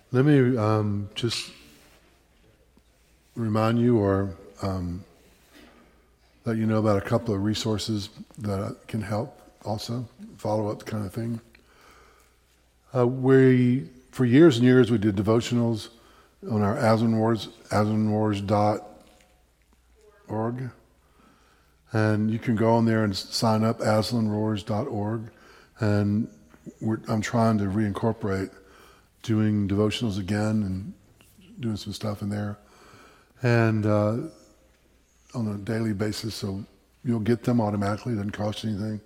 Let me just remind you or let you know about a couple of resources that can help also, follow-up kind of thing. For years and years, we did devotionals on our aslanwars.org. And you can go on there and sign up, aslanwars.org. And I'm trying to reincorporate doing devotionals again and doing some stuff in there. And on a daily basis, so you'll get them automatically. It doesn't cost you anything.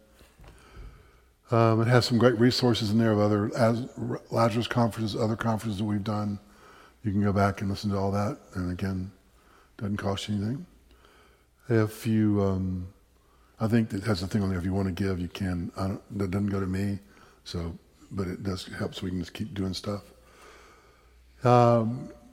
It has some great resources in there of other Lazarus conferences, other conferences that we've done. You can go back and listen to all that. And again, doesn't cost you anything. If you, I think it has a thing on there. If you want to give, you can. That doesn't go to me, so but it does help so we can just keep doing stuff. But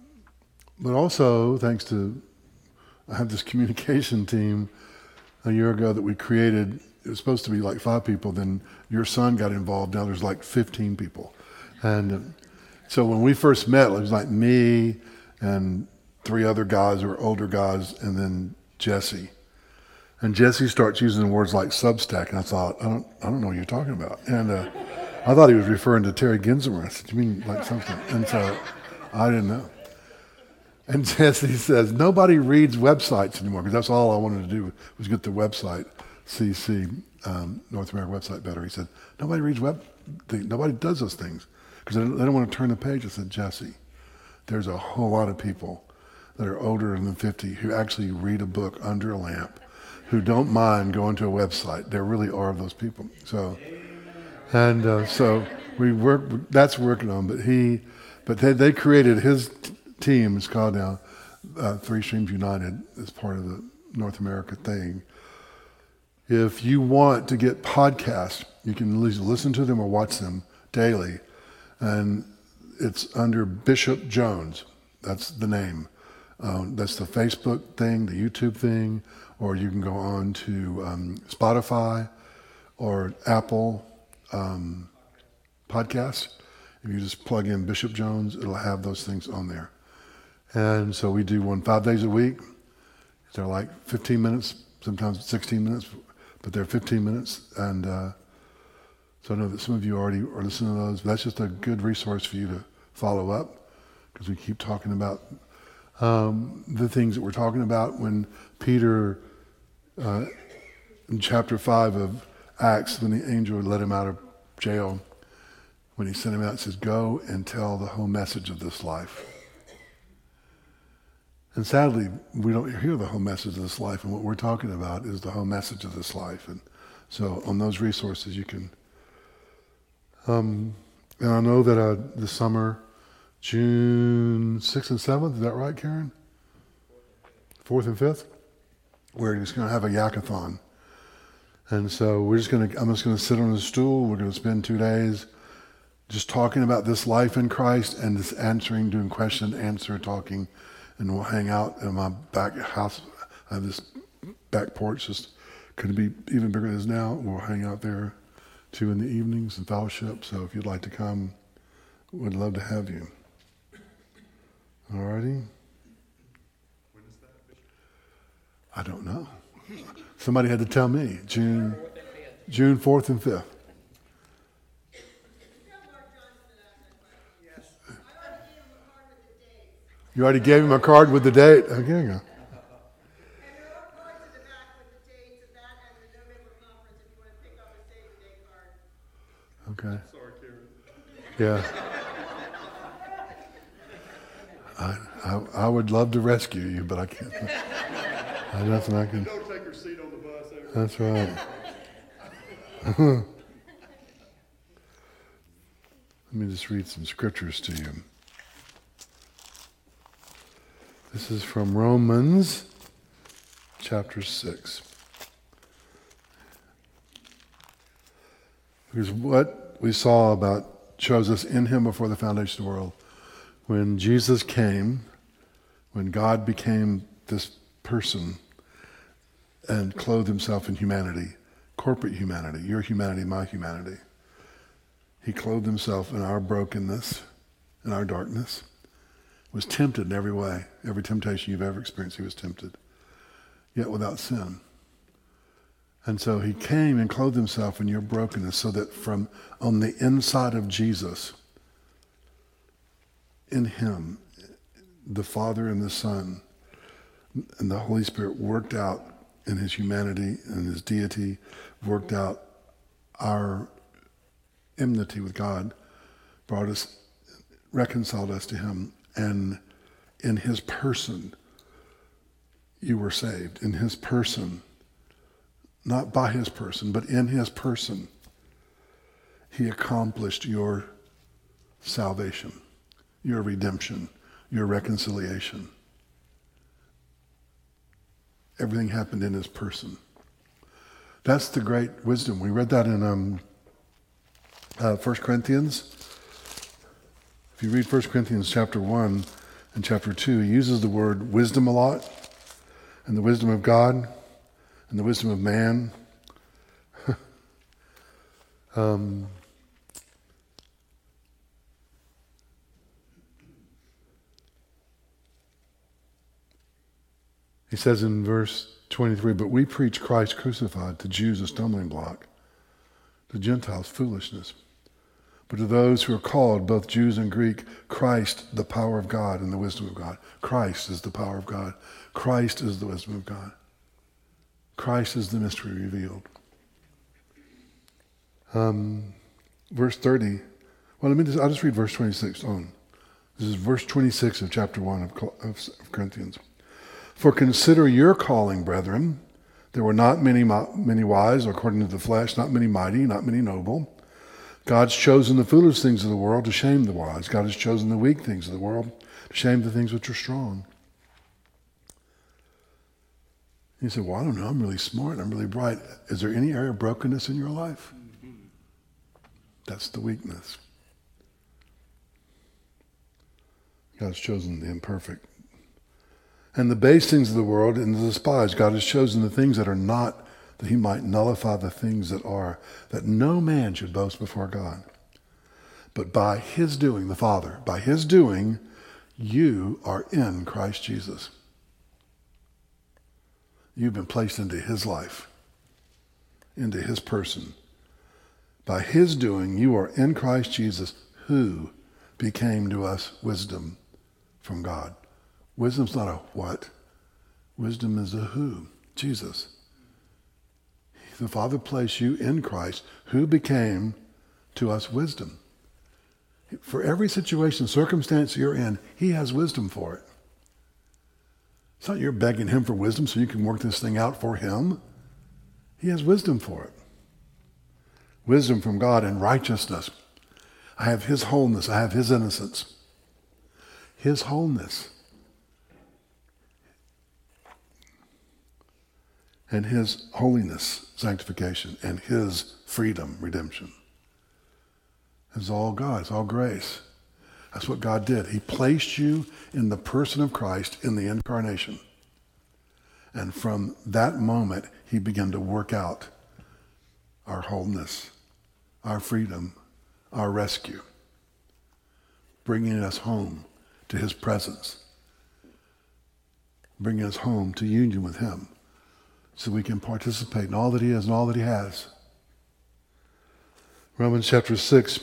also, thanks to, I have this communication team a year ago that we created. It was supposed to be like 5 people. Then your son got involved. Now there's like 15 people. And so when we first met, it was like me and 3 other guys who were older guys, and then Jesse. And Jesse starts using words like Substack, and I thought, I don't know what you're talking about. And I thought he was referring to Terry Ginsmer. I said, you mean like something? And so I didn't know. And Jesse says, nobody reads websites anymore, because that's all I wanted to do was get the website, CC, North America website better. He said, nobody reads nobody does those things, because they don't want to turn the page. I said, Jesse, there's a whole lot of people that are older than 50 who actually read a book under a lamp, who don't mind going to a website. There really are those people. So, and so we work. That's working on. But they created his team. It's called now Three Streams United. As part of the North America thing. If you want to get podcasts, you can at least listen to them or watch them daily, and it's under Bishop Jones. That's the name. That's the Facebook thing, the YouTube thing, or you can go on to Spotify or Apple Podcasts. If you just plug in Bishop Jones, it'll have those things on there. And so we do one 5 days a week. They're like 15 minutes, sometimes 16 minutes, but they're 15 minutes. And so I know that some of you already are listening to those, but that's just a good resource for you to follow up, because we keep talking about the things that we're talking about when Peter, in chapter 5 of Acts, when the angel let him out of jail, when he sent him out, it says, go and tell the whole message of this life. And sadly, we don't hear the whole message of this life, and what we're talking about is the whole message of this life. And so on those resources you can, and I know that this summer, June 6th and 7th, is that right, Karen? 4th and 5th? We're just going to have a yakathon. And so I'm just going to sit on a stool. We're going to spend 2 days just talking about this life in Christ and just doing question, answer, talking. And we'll hang out in my back house. I have this back porch, just could be even bigger than it is now. We'll hang out there too in the evenings and fellowship. So if you'd like to come, we'd love to have you. All righty. When is that, Bishop? I don't know. Somebody had to tell me. June 4th and 5th. You already gave him a card with the date? Okay, go. And there are cards in the back with the dates of that and the November conference if you want to pick up a save the date card. Okay. Sorry, Karen. Yeah. I would love to rescue you, but I can't. Nothing I can. Don't take her seat on the bus. That's right. Let me just read some scriptures to you. This is from Romans chapter 6. Because what we saw shows us in him before the foundation of the world. When Jesus came, when God became this person and clothed himself in humanity, corporate humanity, your humanity, my humanity. He clothed himself in our brokenness in our darkness, was tempted in every way. Every temptation you've ever experienced, he was tempted, yet without sin. And so he came and clothed himself in your brokenness so that from on the inside of Jesus, in him, the Father and the Son and the Holy Spirit worked out in his humanity and his deity, worked out our enmity with God, brought us, reconciled us to him, and in his person, you were saved. In his person, not by his person, but in his person, he accomplished your salvation, your redemption, your reconciliation. Everything happened in his person. That's the great wisdom. We read that in 1 Corinthians. If you read 1 Corinthians chapter 1 and chapter 2, he uses the word wisdom a lot, and the wisdom of God, and the wisdom of man. He says in verse 23, but we preach Christ crucified, to Jews a stumbling block, to Gentiles foolishness. But to those who are called, both Jews and Greek, Christ, the power of God and the wisdom of God. Christ is the power of God. Christ is the wisdom of God. Christ is the mystery revealed. Verse 30. Well, I'll just read verse 26 on. This is verse 26 of chapter 1 of Corinthians. For consider your calling, brethren. There were not many wise according to the flesh, not many mighty, not many noble. God's chosen the foolish things of the world to shame the wise. God has chosen the weak things of the world to shame the things which are strong. You say, well, I don't know, I'm really smart, I'm really bright. Is there any area of brokenness in your life? That's the weakness. God's chosen the imperfect. And the base things of the world and the despised, God has chosen the things that are not, that he might nullify the things that are, that no man should boast before God. But by his doing, the Father, by his doing, you are in Christ Jesus. You've been placed into his life, into his person. By his doing, you are in Christ Jesus, who became to us wisdom from God. Wisdom's not a what. Wisdom is a who. Jesus. The Father placed you in Christ, who became to us wisdom. For every situation, circumstance you're in, he has wisdom for it. It's not you're begging him for wisdom so you can work this thing out for him. He has wisdom for it. Wisdom from God and righteousness. I have his wholeness. I have his innocence. His wholeness. And his holiness, sanctification, and his freedom, redemption. It's all God. It's all grace. That's what God did. He placed you in the person of Christ in the incarnation. And from that moment, he began to work out our wholeness, our freedom, our rescue, bringing us home to his presence, bringing us home to union with him, so we can participate in all that he is and all that he has. Romans chapter 6.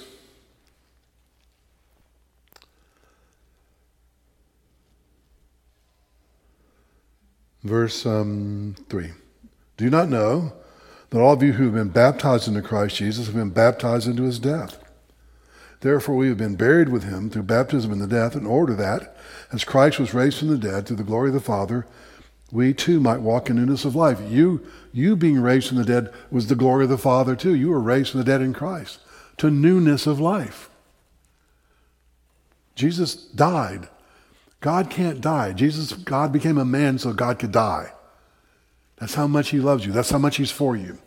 Verse 3. Do you not know that all of you who have been baptized into Christ Jesus have been baptized into his death? Therefore we have been buried with him through baptism in the death, in order that, as Christ was raised from the dead through the glory of the Father, we too might walk in newness of life. You being raised from the dead was the glory of the Father too. You were raised from the dead in Christ to newness of life. Jesus died. God can't die. God became a man so God could die. That's how much he loves you. That's how much he's for you.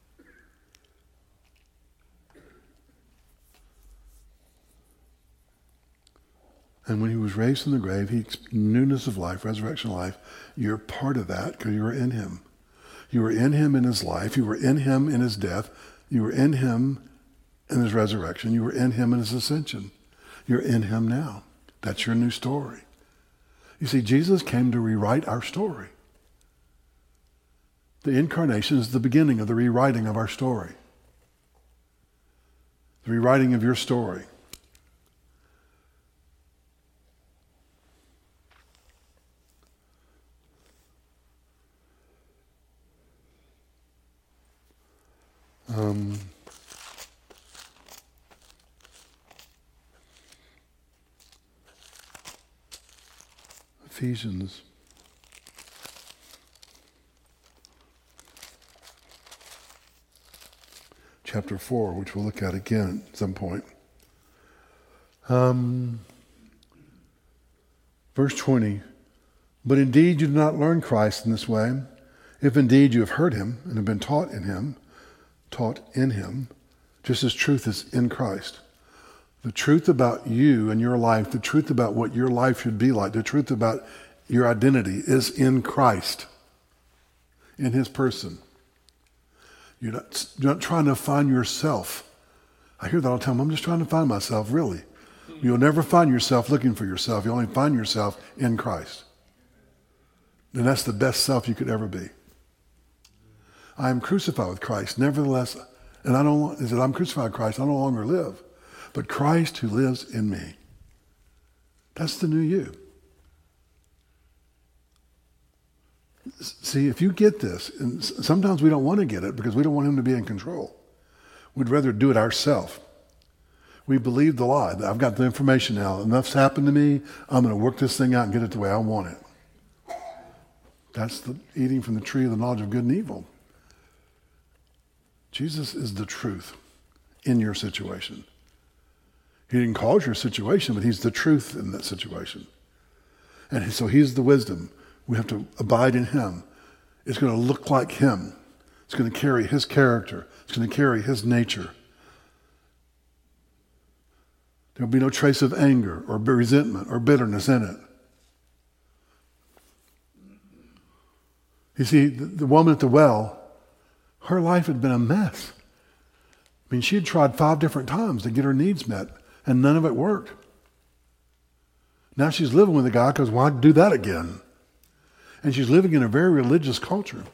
And when he was raised from the grave, newness of life, resurrection life, you're part of that because you were in him. You were in him in his life. You were in him in his death. You were in him in his resurrection. You were in him in his ascension. You're in him now. That's your new story. You see, Jesus came to rewrite our story. The incarnation is the beginning of the rewriting of our story. The rewriting of your story. Ephesians. Chapter 4, which we'll look at again at some point. Verse 20. But indeed you did not learn Christ in this way, if indeed you have heard him and have been taught in him, just as truth is in Christ. The truth about you and your life, the truth about what your life should be like, the truth about your identity is in Christ, in his person. You're not trying to find yourself. I hear that all the time. I'm just trying to find myself, really. You'll never find yourself looking for yourself. You'll only find yourself in Christ. And that's the best self you could ever be. I am crucified with Christ. Nevertheless, and I'm crucified with Christ. I no longer live, but Christ who lives in me. That's the new you. See, if you get this, and sometimes we don't want to get it because we don't want him to be in control. We'd rather do it ourselves. We believe the lie. I've got the information now. Enough's happened to me. I'm going to work this thing out and get it the way I want it. That's the eating from the tree of the knowledge of good and evil. Jesus is the truth in your situation. He didn't cause your situation, but he's the truth in that situation. And so he's the wisdom. We have to abide in him. It's going to look like him. It's going to carry his character. It's going to carry his nature. There'll be no trace of anger or resentment or bitterness in it. You see, the woman at the well, her life had been a mess. I mean, she had tried 5 different times to get her needs met, and none of it worked. Now she's living with a guy because why do that again? And she's living in a very religious culture.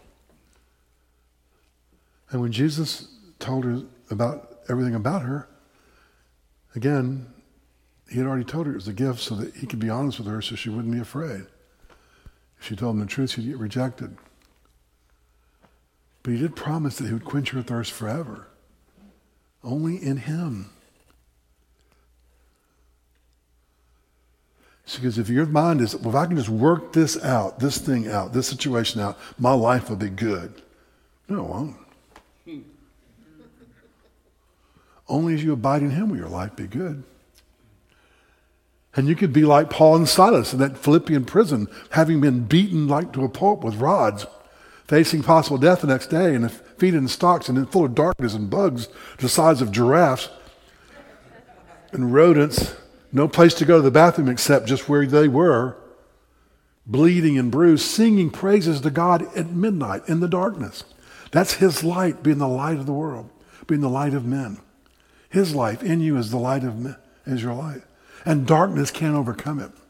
And when Jesus told her about everything about her, again, he had already told her it was a gift so that he could be honest with her so she wouldn't be afraid. If she told him the truth, she'd get rejected. But he did promise that he would quench her thirst forever. Only in him. Because if your mind is, well, if I can just work this out, this thing out, this situation out, my life will be good. No, it won't. Only as you abide in him will your life be good. And you could be like Paul and Silas in that Philippian prison, having been beaten like to a pulp with rods, facing possible death the next day, and feet in stocks and full of darkness and bugs the size of giraffes and rodents. No place to go to the bathroom except just where they were, bleeding and bruised, singing praises to God at midnight in the darkness. That's his light, being the light of the world, being the light of men. His life in you is the light of men, is your light. And darkness can't overcome it.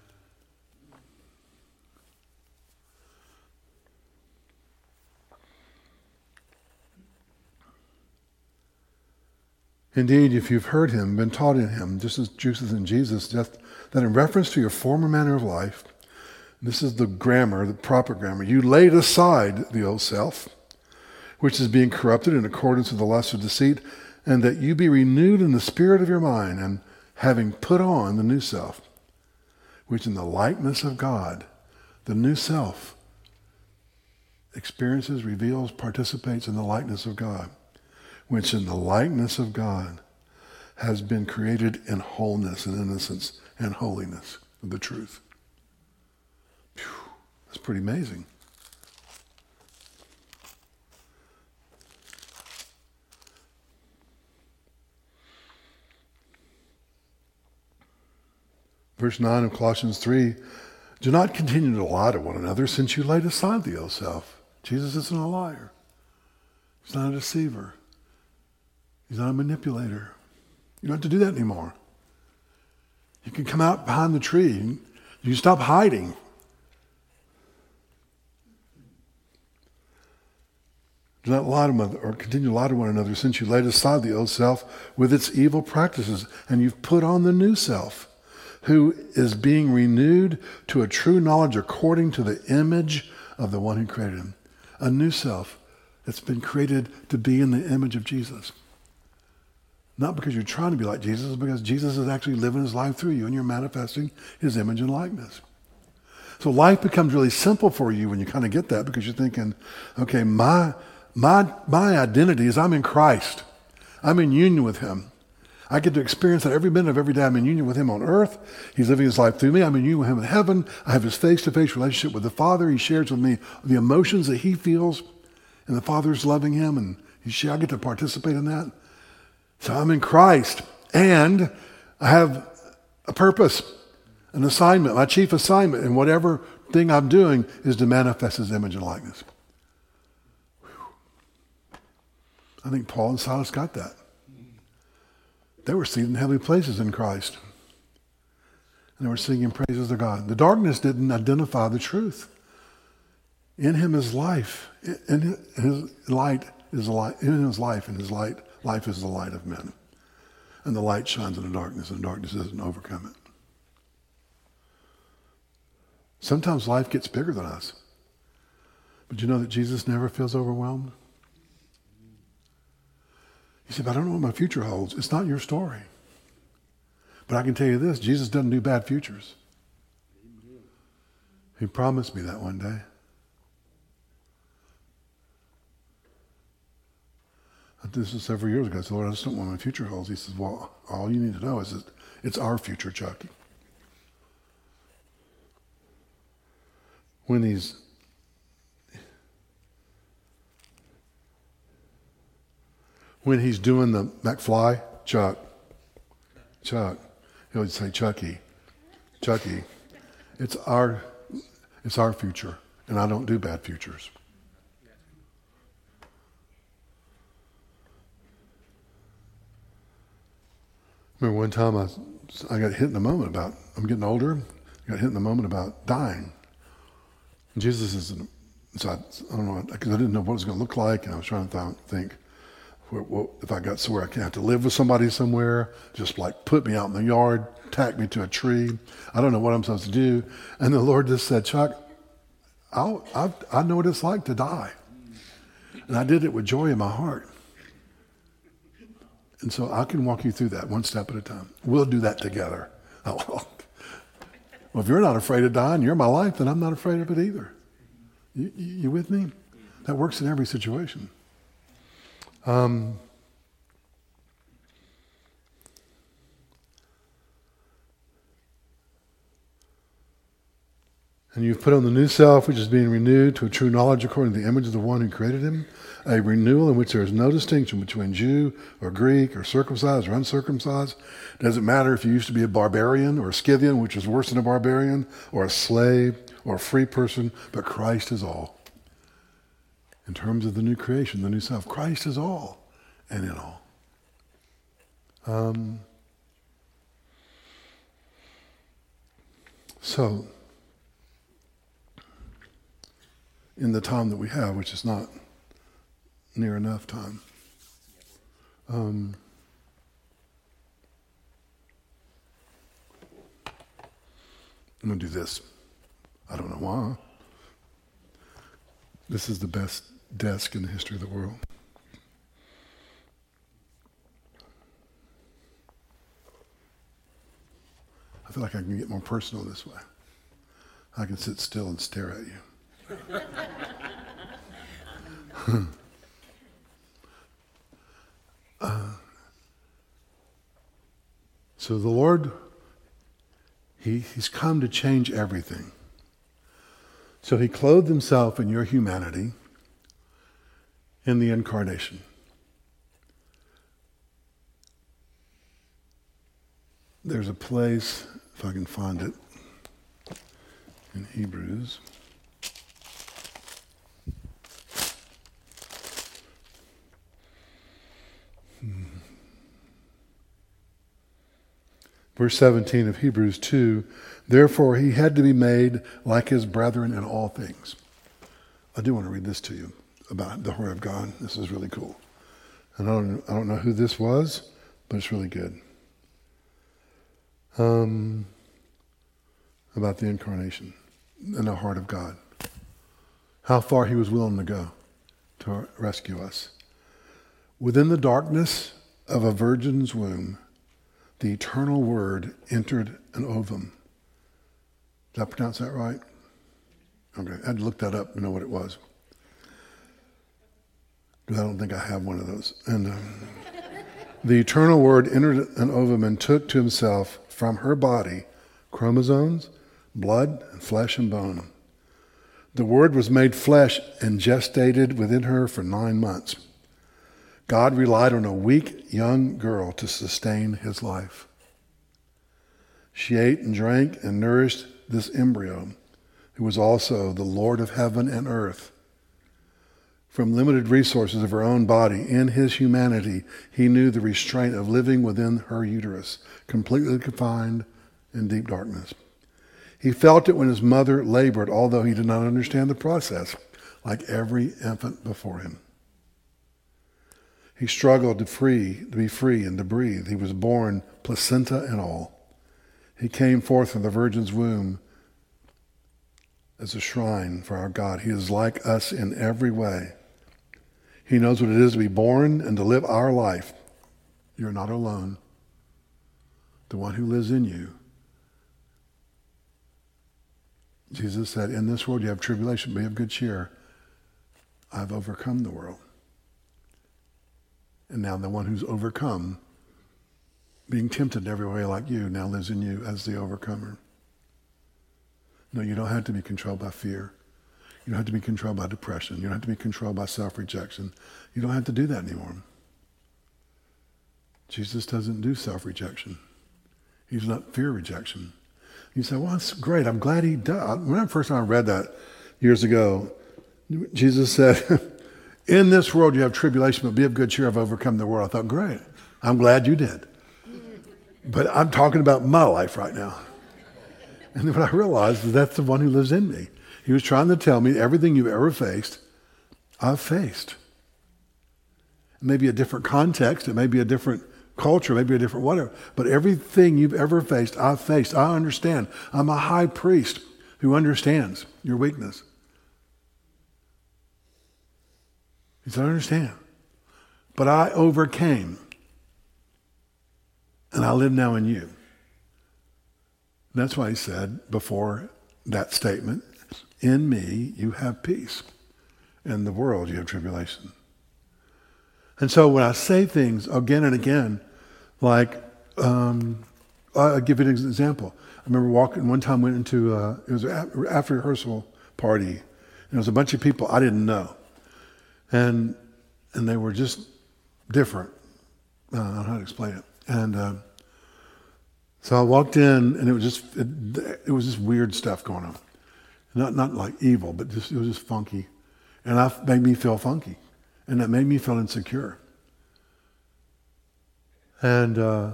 Indeed, if you've heard him, been taught in him, just as truth is in Jesus, that in reference to your former manner of life, this is the grammar, the proper grammar, you laid aside the old self, which is being corrupted in accordance with the lust of deceit, and that you be renewed in the spirit of your mind, and having put on the new self, which in the likeness of God, the new self experiences, reveals, participates in the likeness of God, which in the likeness of God has been created in wholeness and innocence and holiness of the truth. Phew, that's pretty amazing. Verse 9 of Colossians 3, do not continue to lie to one another since you laid aside the old self. Jesus isn't a liar. He's not a deceiver. He's not a manipulator. You don't have to do that anymore. You can come out behind the tree. You can stop hiding. Do not lie to one another, or continue to lie to one another, since you laid aside the old self with its evil practices, and you've put on the new self, who is being renewed to a true knowledge according to the image of the one who created him. A new self that's been created to be in the image of Jesus. Not because you're trying to be like Jesus, because Jesus is actually living his life through you, and you're manifesting his image and likeness. So life becomes really simple for you when you kind of get that, because you're thinking, okay, my identity is I'm in Christ. I'm in union with him. I get to experience that every minute of every day. I'm in union with him on earth. He's living his life through me. I'm in union with him in heaven. I have his face-to-face relationship with the Father. He shares with me the emotions that he feels, and the Father's loving him, and I get to participate in that. So I'm in Christ, and I have a purpose, an assignment. My chief assignment in whatever thing I'm doing is to manifest his image and likeness. I think Paul and Silas got that. They were seated in heavenly places in Christ. And they were singing praises to God. The darkness didn't identify the truth. In him is life. In his light is the light. In his life, and his life is the light of men. And the light shines in the darkness, and the darkness doesn't overcome it. Sometimes life gets bigger than us. But you know that Jesus never feels overwhelmed? You say, but I don't know what my future holds. It's not your story. But I can tell you this, Jesus doesn't do bad futures. He promised me that one day. This was several years ago. I said, Lord, I just don't know what my future holds. He says, well, all you need to know is that it's our future, Chucky. When he's doing the McFly, Chuck, he would say, Chucky, it's our future, and I don't do bad futures. Remember one time I got hit in the moment about, I'm getting older, I got hit in the moment about dying. And Jesus isn't, so I don't know, because I didn't know what it was going to look like, and I was trying to think, if I got somewhere I can have to live with somebody somewhere, just like put me out in the yard, tack me to a tree. I don't know what I'm supposed to do. And the Lord just said, Chuck, I know what it's like to die. And I did it with joy in my heart. And so I can walk you through that one step at a time. We'll do that together. Well, if you're not afraid of dying, you're my life, then I'm not afraid of it either. You with me? That works in every situation. And you've put on the new self, which is being renewed to a true knowledge according to the image of the one who created him, a renewal in which there is no distinction between Jew or Greek or circumcised or uncircumcised. It doesn't matter if you used to be a barbarian or a Scythian, which is worse than a barbarian, or a slave or a free person, but Christ is all. In terms of the new creation, the new self, Christ is all and in all. So, in the time that we have, which is not near enough time, I'm going to do this. I don't know why. This is the best desk in the history of the world. I feel like I can get more personal this way. I can sit still and stare at you. So the Lord, He's come to change everything. So He clothed Himself in your humanity in the incarnation. There's a place, if I can find it, in Hebrews. Verse 17 of Hebrews 2, therefore he had to be made like his brethren in all things. I do want to read this to you about the Word of God. This is really cool. And I don't know who this was, but it's really good. About the incarnation and the heart of God. How far he was willing to go to rescue us. Within the darkness of a virgin's womb, the eternal Word entered an ovum. Did I pronounce that right? Okay, I had to look that up to know what it was. Because I don't think I have one of those. And the eternal Word entered an ovum and took to himself from her body chromosomes, blood, and flesh and bone. The Word was made flesh and gestated within her for 9 months. God relied on a weak young girl to sustain his life. She ate and drank and nourished this embryo, who was also the Lord of heaven and earth. From limited resources of her own body, in his humanity, he knew the restraint of living within her uterus, completely confined in deep darkness. He felt it when his mother labored, although he did not understand the process, like every infant before him. He struggled to be free and to breathe. He was born placenta and all. He came forth from the virgin's womb as a shrine for our God. He is like us in every way. He knows what it is to be born and to live our life. You're not alone. The one who lives in you. Jesus said, in this world you have tribulation, be of good cheer. I've overcome the world. And now the one who's overcome, being tempted every way like you, now lives in you as the overcomer. No, you don't have to be controlled by fear. You don't have to be controlled by depression. You don't have to be controlled by self-rejection. You don't have to do that anymore. Jesus doesn't do self-rejection. He's not fear rejection. You say, well, that's great. I'm glad he does. When I first time I read that years ago, Jesus said, in this world you have tribulation, but be of good cheer, I've overcome the world. I thought, great. I'm glad you did. But I'm talking about my life right now. And then what I realized is that's the one who lives in me. He was trying to tell me everything you've ever faced, I've faced. It may be a different context. It may be a different culture, maybe a different whatever. But everything you've ever faced, I've faced. I understand. I'm a high priest who understands your weakness. He said, I understand. But I overcame. And I live now in you. That's why he said before that statement, in me you have peace. In the world you have tribulation. And so when I say things again and again, like, I'll give you an example. I remember one time went into, it was an after rehearsal party, and there was a bunch of people I didn't know. And they were just different. I don't know how to explain it. And so I walked in, and it was just weird stuff going on. Not like evil, but it was just funky. And that made me feel funky. And that made me feel insecure. And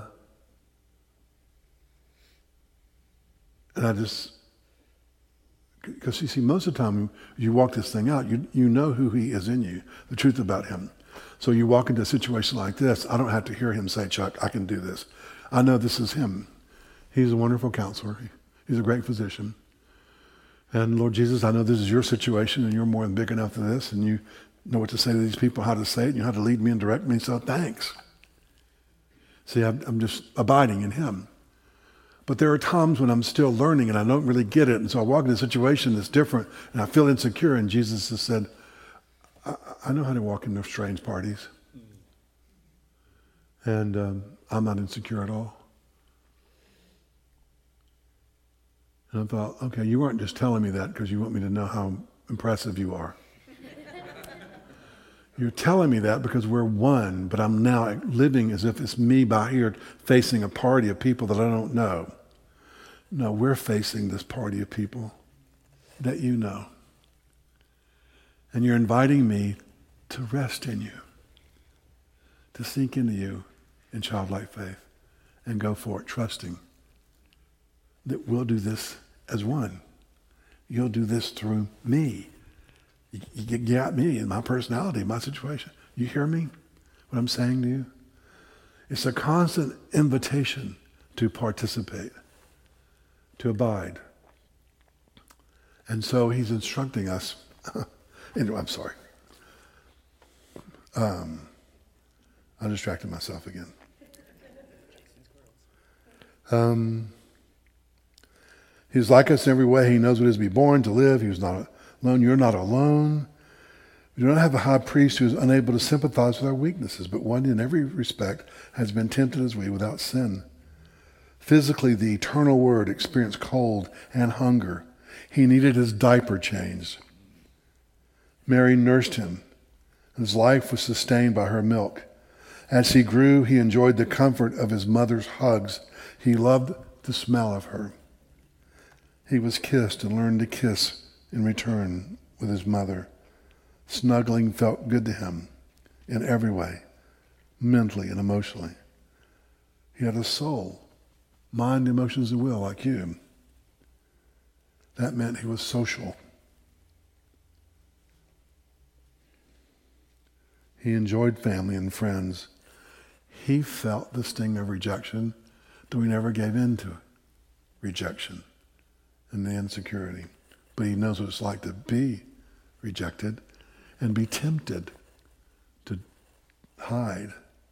I just, because you see, most of the time you walk this thing out, you know who he is in you, the truth about him. So you walk into a situation like this, I don't have to hear him say, Chuck, I can do this. I know this is him. He's a wonderful counselor. He's a great physician. And Lord Jesus, I know this is your situation and you're more than big enough for this, and you know what to say to these people, how to say it, and you know how to lead me and direct me, so thanks. See, I'm just abiding in him. But there are times when I'm still learning and I don't really get it, and so I walk into a situation that's different and I feel insecure, and Jesus has said, I know how to walk into strange parties. And I'm not insecure at all. And I thought, okay, you weren't just telling me that because you want me to know how impressive you are. You're telling me that because we're one, but I'm now living as if it's me by here facing a party of people that I don't know. No, we're facing this party of people that you know. And you're inviting me to rest in you, to sink into you in childlike faith and go for it, trusting that we'll do this as one. You'll do this through me. You got me and my personality, my situation. You hear me? What I'm saying to you? It's a constant invitation to participate, to abide. And so he's instructing us. Anyway, I'm sorry. I distracted myself again. He's like us in every way. He knows what it is to be born, to live. He was not alone. You're not alone. We do not have a high priest who is unable to sympathize with our weaknesses, but one in every respect has been tempted as we without sin. Physically, the eternal Word experienced cold and hunger. He needed his diaper changed. Mary nursed him. His life was sustained by her milk. As he grew, he enjoyed the comfort of his mother's hugs. He loved the smell of her. He was kissed and learned to kiss in return with his mother. Snuggling felt good to him in every way, mentally and emotionally. He had a soul, mind, emotions, and will like you. That meant he was social. He enjoyed family and friends. He felt the sting of rejection, though he never gave in to rejection and the insecurity. But he knows what it's like to be rejected and be tempted to hide.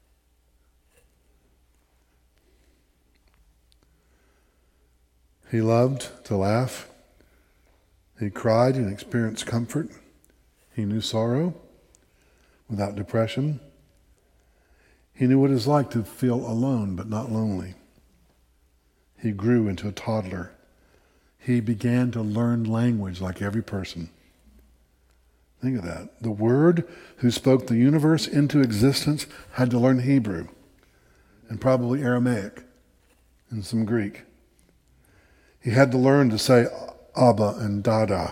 He loved to laugh. He cried and experienced comfort. He knew sorrow without depression. He knew what it is like to feel alone but not lonely. He grew into a toddler. He began to learn language like every person. Think of that. The Word who spoke the universe into existence had to learn Hebrew and probably Aramaic and some Greek. He had to learn to say Abba and Dada.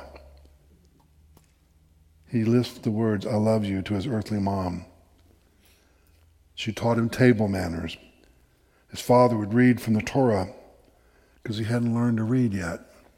He lisped the words, I love you, to his earthly mom. She taught him table manners. His father would read from the Torah because he hadn't learned to read yet.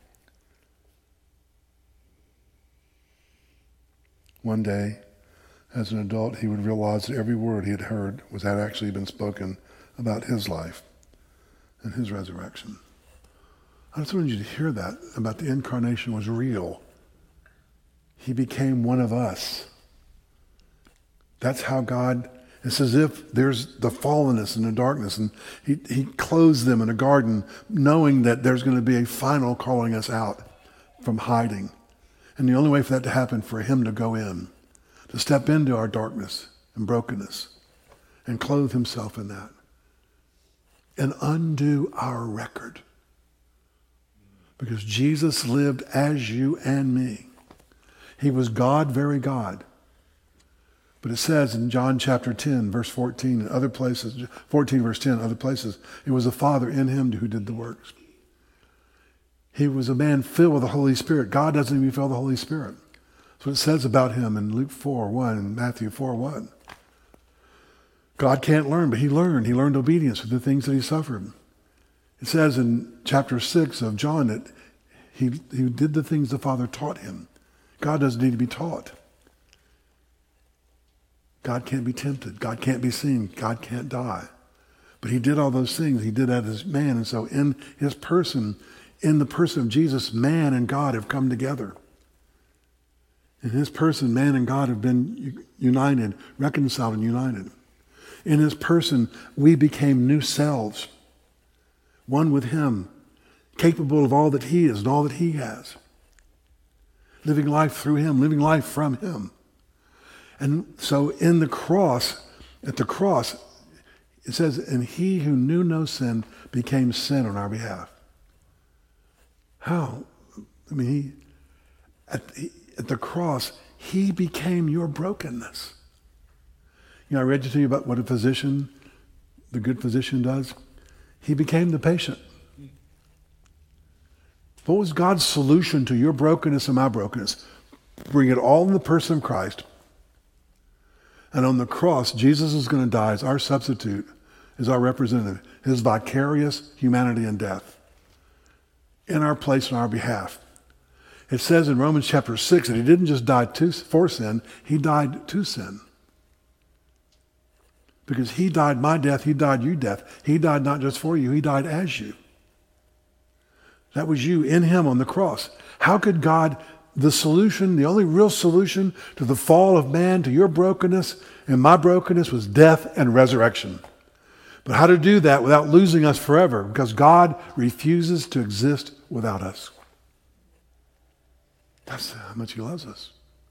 One day, as an adult, he would realize that every word he had heard had actually been spoken about his life and his resurrection. I just wanted you to hear that about the incarnation was real. He became one of us. That's how God, it's as if there's the fallenness and the darkness, and he clothes them in a garden knowing that there's going to be a final calling us out from hiding. And the only way for that to happen, for him to go in, to step into our darkness and brokenness and clothe himself in that and undo our record. Because Jesus lived as you and me. He was God, very God. But it says in John chapter 10, verse 14, and other places, 14 verse 10, other places, it was the Father in him who did the works. He was a man filled with the Holy Spirit. God doesn't even fill the Holy Spirit. That's what it says about him in Luke 4:1 and Matthew 4:1. God can't learn, but he learned. He learned obedience with the things that he suffered. It says in chapter 6 of John that he did the things the Father taught him. God doesn't need to be taught. God can't be tempted. God can't be seen. God can't die. But he did all those things. He did that as man. And so in his person, in the person of Jesus, man and God have come together. In his person, man and God have been united, reconciled and united. In his person, we became new selves, one with him, capable of all that he is and all that he has. Living life through him, living life from him. And so in the cross, at the cross, it says, and he who knew no sin became sin on our behalf. How? I mean, at the cross, he became your brokenness. You know, I read to you about what a physician, the good physician does. He became the patient. What was God's solution to your brokenness and my brokenness? Bring it all in the person of Christ. And on the cross, Jesus is going to die as our substitute, as our representative, his vicarious humanity and death. in our place on our behalf. It says in Romans chapter 6 that he didn't just die for sin, he died to sin. Because he died my death, he died your death. He died not just for you, he died as you. That was you in him on the cross. How could God, the solution, the only real solution to the fall of man, to your brokenness and my brokenness, was death and resurrection. But how to do that without losing us forever? Because God refuses to exist without us. That's how much he loves us.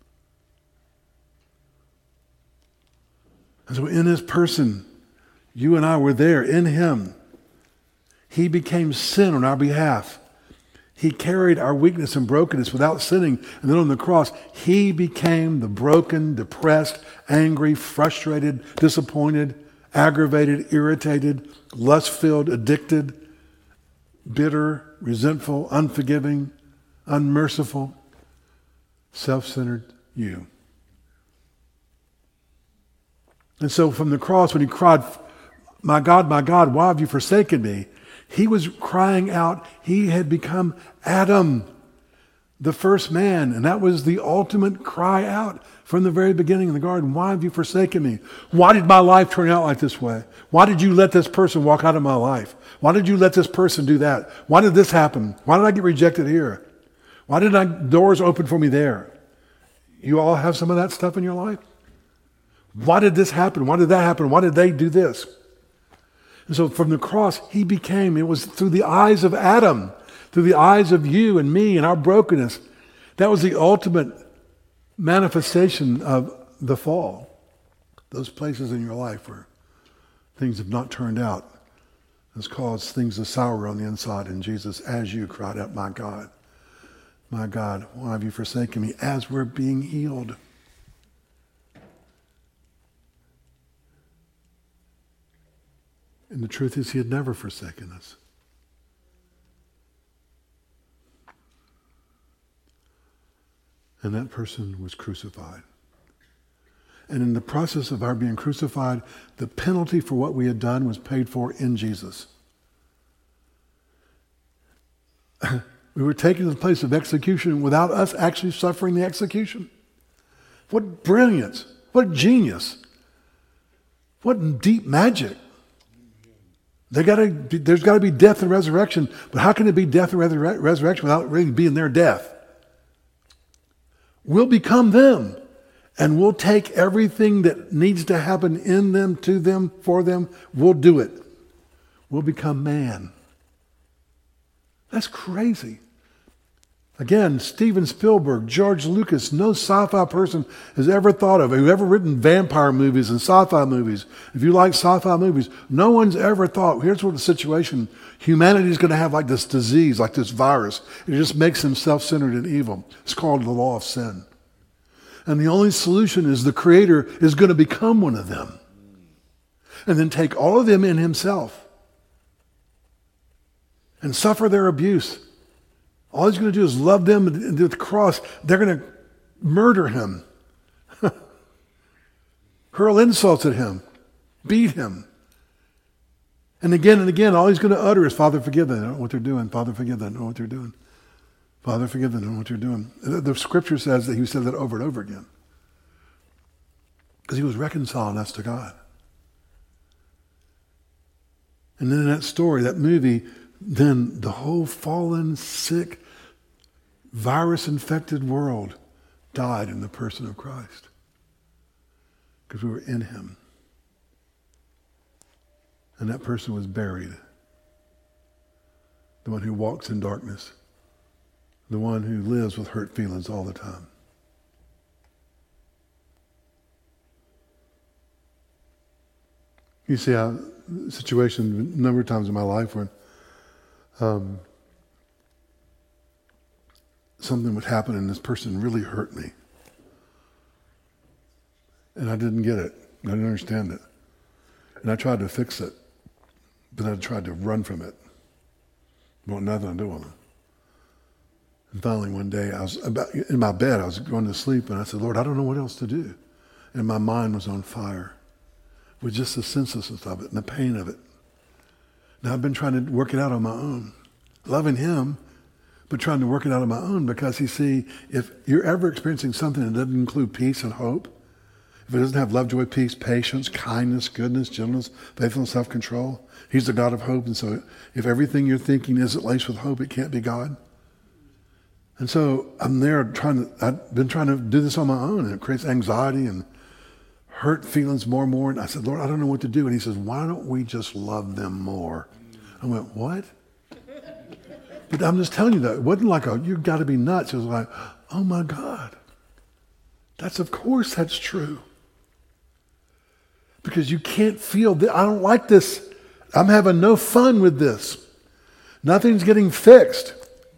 And so in his person, you and I were there in him. He became sin on our behalf. He carried our weakness and brokenness without sinning. And then on the cross, he became the broken, depressed, angry, frustrated, disappointed, aggravated, irritated, lust-filled, addicted, bitter, resentful, unforgiving, unmerciful, self-centered you. And so from the cross, when he cried, my God, why have you forsaken me?" He was crying out. He had become Adam, the first man. And that was the ultimate cry out from the very beginning in the garden. Why have you forsaken me? Why did my life turn out like this way? Why did you let this person walk out of my life? Why did you let this person do that? Why did this happen? Why did I get rejected here? Why did doors open for me there? You all have some of that stuff in your life? Why did this happen? Why did that happen? Why did they do this? And so from the cross, he became, it was through the eyes of Adam, through the eyes of you and me and our brokenness. That was the ultimate manifestation of the fall. Those places in your life where things have not turned out has caused things to sour on the inside. And Jesus, as you cried out, my God, why have you forsaken me?" As we're being healed. And the truth is, he had never forsaken us. And that person was crucified. And in the process of our being crucified, the penalty for what we had done was paid for in Jesus. We were taken to the place of execution without us actually suffering the execution. What brilliance. What genius. What deep magic. There's got to be death and resurrection, but how can it be death and resurrection without really being their death? We'll become them, and we'll take everything that needs to happen in them, to them, for them. We'll do it. We'll become man. That's crazy. Again, Steven Spielberg, George Lucas, no sci-fi person has ever thought of, who's ever written vampire movies and sci-fi movies. If you like sci-fi movies, no one's ever thought, here's what the situation, humanity is going to have like this disease, like this virus. It just makes them self-centered and evil. It's called the law of sin. And the only solution is the Creator is going to become one of them. And then take all of them in himself. And suffer their abuse. All he's going to do is love them and do the cross. They're going to murder him. Hurl insults at him. Beat him. And again, all he's going to utter is, "Father, forgive them. They don't know what they're doing. Father, forgive them. They don't know what they're doing. Father, forgive them. They don't know what they're doing." The scripture says that he said that over and over again. Because he was reconciling us to God. And then in that story, that movie, then the whole fallen, sick, virus-infected world died in the person of Christ. Because we were in him. And that person was buried. The one who walks in darkness. The one who lives with hurt feelings all the time. You see how situation a number of times in my life when something would happen and this person really hurt me. And I didn't get it. I didn't understand it. And I tried to fix it. But I tried to run from it. Want nothing to do with it. And finally one day I was in my bed, I was going to sleep, and I said, "Lord, I don't know what else to do." And my mind was on fire with just the senselessness of it and the pain of it. Now I've been trying to work it out on my own. Loving him, but trying to work it out on my own, because you see, if you're ever experiencing something that doesn't include peace and hope, if it doesn't have love, joy, peace, patience, kindness, goodness, gentleness, faithfulness, self-control, he's the God of hope. And so if everything you're thinking isn't laced with hope, it can't be God. And so I'm there I've been trying to do this on my own, and it creates anxiety and hurt feelings more and more. And I said, Lord, I don't know what to do. And he says, why don't we just love them more? I went, what? But I'm just telling you that. It wasn't like, you got to be nuts. It was like, oh my God. Of course that's true. Because you can't feel, I don't like this. I'm having no fun with this. Nothing's getting fixed.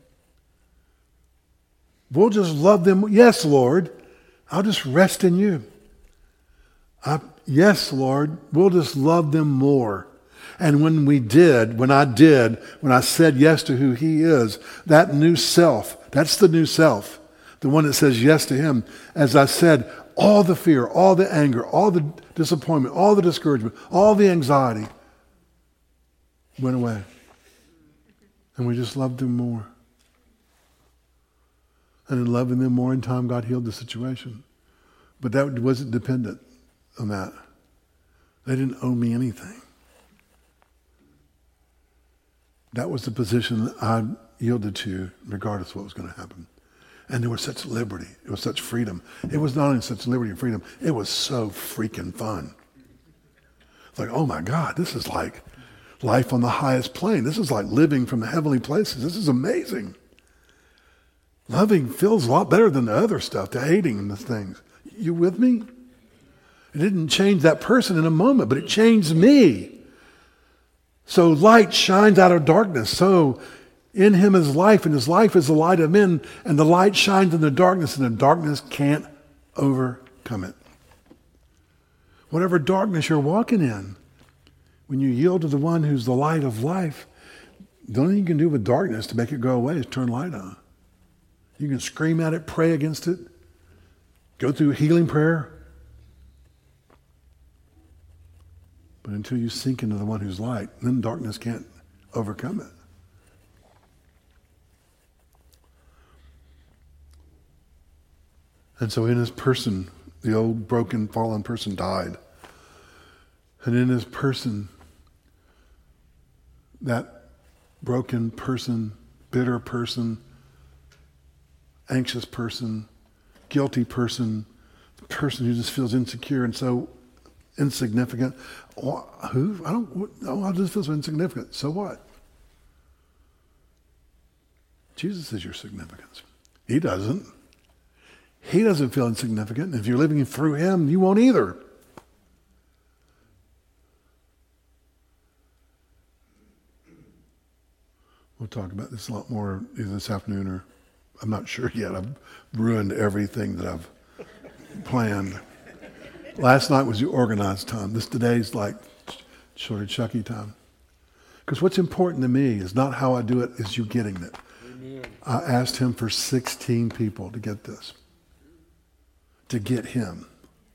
We'll just love them. Yes, Lord. I'll just rest in you. Yes, Lord. We'll just love them more. And when I said yes to who he is, that new self, that's the new self, the one that says yes to him. As I said, all the fear, all the anger, all the disappointment, all the discouragement, all the anxiety went away. And we just loved them more. And in loving them more in time, God healed the situation. But that wasn't dependent on that. They didn't owe me anything. That was the position that I yielded to, regardless of what was going to happen. And there was such liberty. It was such freedom. It was not only such liberty and freedom, it was so freaking fun. It's like, oh my God, this is like life on the highest plane. This is like living from the heavenly places. This is amazing. Loving feels a lot better than the other stuff, the hating and the things. You with me? It didn't change that person in a moment, but it changed me. So light shines out of darkness. So in him is life, and his life is the light of men, and the light shines in the darkness, and the darkness can't overcome it. Whatever darkness you're walking in, when you yield to the one who's the light of life, the only thing you can do with darkness to make it go away is turn light on. You can scream at it, pray against it, go through healing prayer. But until you sink into the one who's light, then darkness can't overcome it. And so in his person, the old broken, fallen person died. And in his person, that broken person, bitter person, anxious person, guilty person, the person who just feels insecure and so insignificant. Who? I just feel so insignificant. So what? Jesus is your significance. He doesn't. He doesn't feel insignificant. If you're living through him, you won't either. We'll talk about this a lot more either this afternoon or I'm not sure yet. I've ruined everything that I've planned. Last night was the organized time. Today's like sort of Chucky time. Because what's important to me is not how I do it, is you getting it. Amen. I asked him for 16 people to get this. To get him.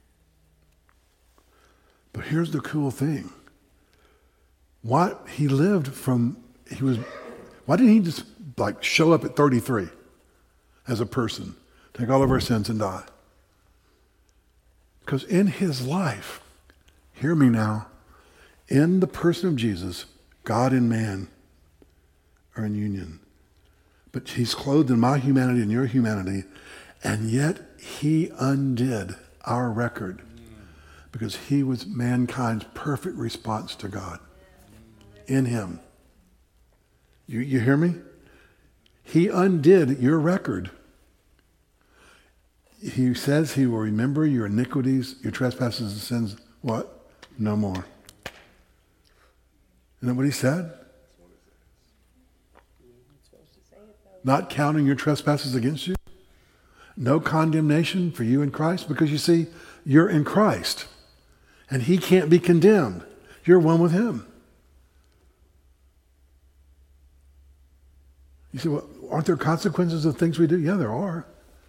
But here's the cool thing. Why didn't he just like show up at 33 as a person, take all of our sins and die? Because in his life, hear me now, in the person of Jesus, God and man are in union. But he's clothed in my humanity and your humanity, and yet he undid our record because he was mankind's perfect response to God. In him. You hear me? He undid your record. He says he will remember your iniquities, your trespasses and sins, what? No more. Isn't that what he said? Not counting your trespasses against you. No condemnation for you in Christ, because you see, you're in Christ. And he can't be condemned. You're one with him. You say, well, aren't there consequences of things we do? Yeah, there are.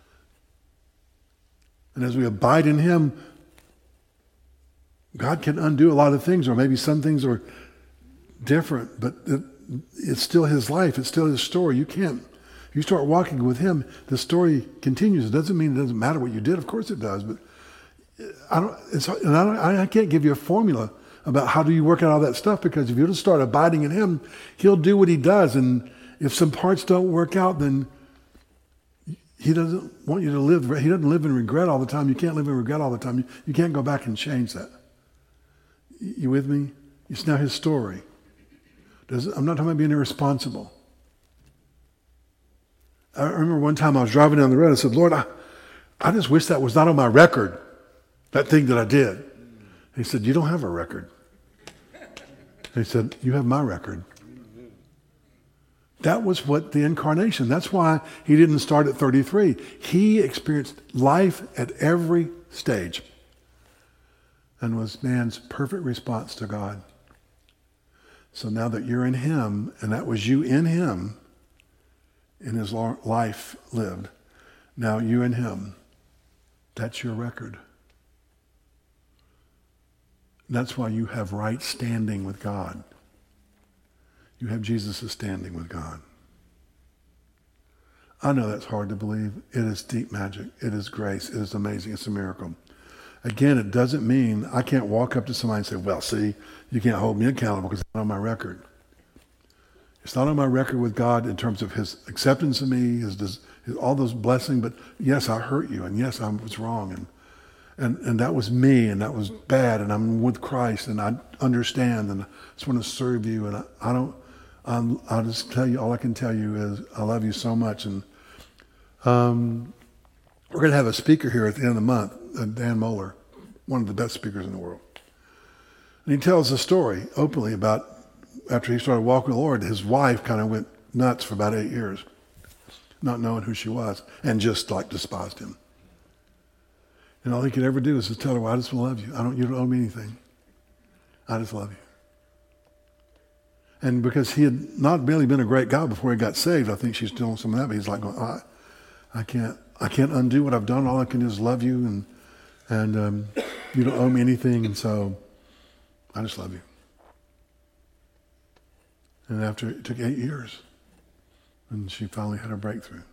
And as we abide in him, God can undo a lot of things, or maybe some things are different, but it's still his life. It's still his story. You can't You start walking with him, the story continues. It doesn't mean it doesn't matter what you did. Of course it does, but I can't give you a formula about how do you work out all that stuff, because if you just start abiding in him, he'll do what he does. And if some parts don't work out, then he doesn't want you to live. He doesn't live in regret all the time. You can't live in regret all the time. You can't go back and change that. You with me? It's now his story. I'm not talking about being irresponsible. I remember one time I was driving down the road. I said, Lord, I just wish that was not on my record, that thing that I did. He said, you don't have a record. He said, you have my record. That was what the incarnation, that's why he didn't start at 33. He experienced life at every stage and was man's perfect response to God. So now that you're in him, and that was you in him, in his life lived, now you in him, that's your record. That's why you have right standing with God. You have Jesus' standing with God. I know that's hard to believe. It is deep magic. It is grace. It is amazing. It's a miracle. Again, it doesn't mean I can't walk up to somebody and say, well, see, you can't hold me accountable because it's not on my record. It's not on my record with God in terms of his acceptance of me, his all those blessings, but yes, I hurt you, and yes, I was wrong, and that was me, and that was bad, and I'm with Christ, and I understand, and I just want to serve you, and I'll just tell you, all I can tell you is I love you so much. And we're going to have a speaker here at the end of the month, Dan Moeller, one of the best speakers in the world. And he tells a story openly about after he started walking with the Lord, his wife kind of went nuts for about 8 years, not knowing who she was, and just like despised him. And all he could ever do is just tell her, well, I just love you. You don't owe me anything. I just love you. And because he had not really been a great guy before he got saved, I think she's doing some of that, but he's like, I can't undo what I've done. All I can do is love you, and you don't owe me anything, and so I just love you. And after it took 8 years, and she finally had a breakthrough.